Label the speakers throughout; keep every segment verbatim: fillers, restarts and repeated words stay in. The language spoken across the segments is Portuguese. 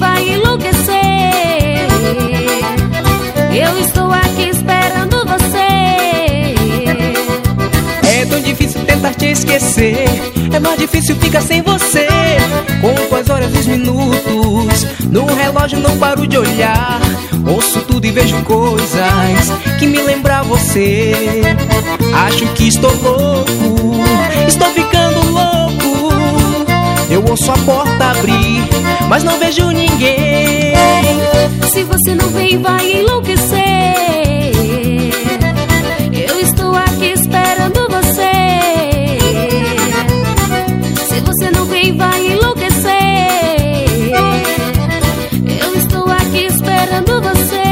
Speaker 1: vai enlouquecer. Eu estou aqui esperando você.
Speaker 2: É tão difícil tentar te esquecer, é mais difícil ficar sem você. Conto as horas e os minutos, no relógio não paro de olhar. Ouço tudo e vejo coisas que me lembram você. Acho que estou louco, estou ficando louco. Eu ouço a porta abrir, mas não vejo ninguém.
Speaker 1: Se você não vem, vai enlouquecer. Eu estou aqui esperando você. Se você não vem, vai enlouquecer. Eu estou aqui esperando você.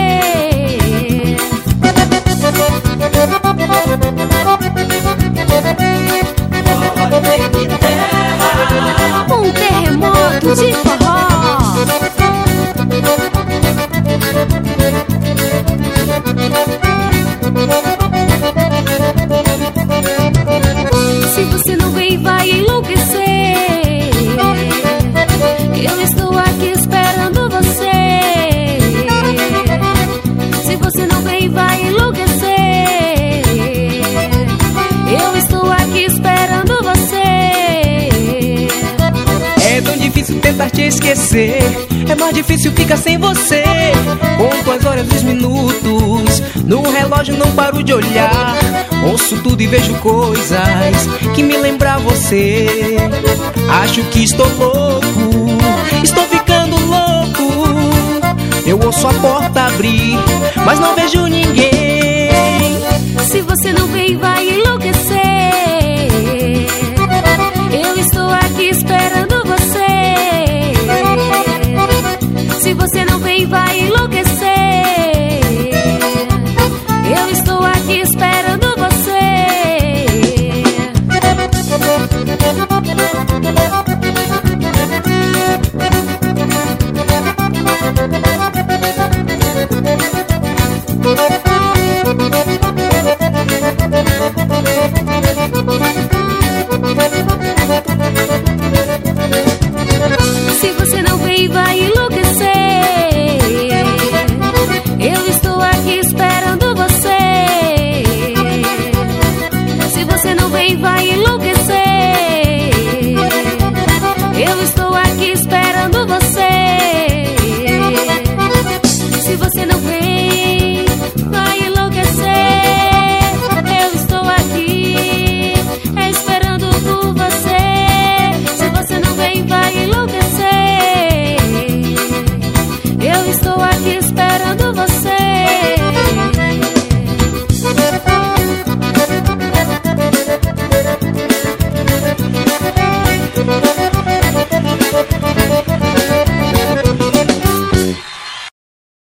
Speaker 1: Um terremoto de forró. Se você não vem, vai enlouquecer. Eu estou aqui esperando você. Se você não vem, vai enlouquecer. Eu estou aqui esperando você.
Speaker 2: É tão difícil tentar te esquecer, é mais difícil ficar sem você. Conto as horas e os minutos, no relógio não paro de olhar. Ouço tudo e vejo coisas que me lembram você. Acho que estou louco, estou ficando louco. Eu ouço a porta abrir, mas não vejo